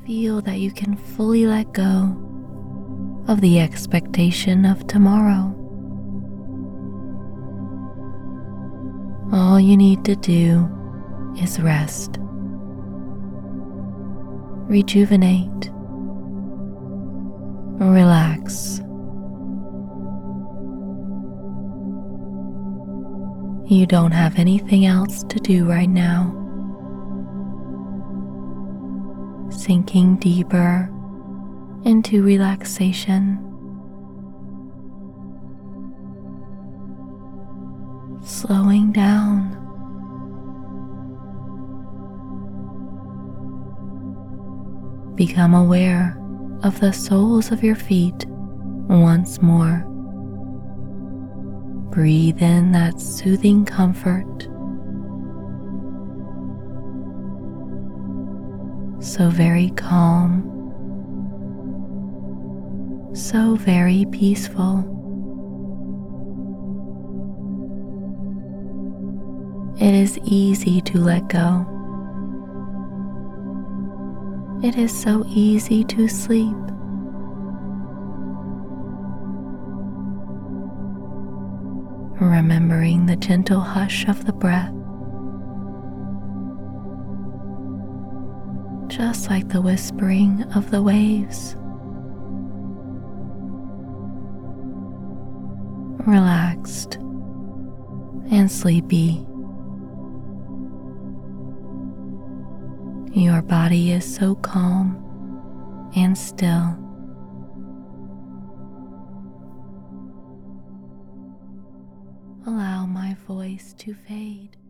feel that you can fully let go of the expectation of tomorrow. All you need to do is rest, rejuvenate, relax. You don't have anything else to do right now. Sinking deeper into relaxation. Slowing down. Become aware of the soles of your feet once more. Breathe in that soothing comfort. So very calm, so very peaceful. It is easy to let go. It is so easy to sleep. Remembering the gentle hush of the breath, just like the whispering of the waves. Relaxed and sleepy. Your body is so calm and still. Allow my voice to fade.